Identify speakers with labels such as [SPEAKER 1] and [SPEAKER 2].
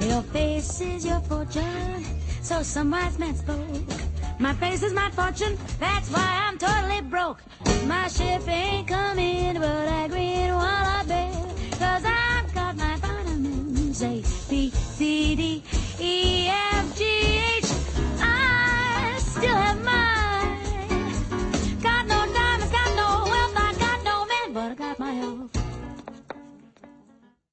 [SPEAKER 1] Your face is your fortune, so some wise man spoke. My face is my fortune, that's why I'm totally broke. My ship ain't coming, but I grin while I beg.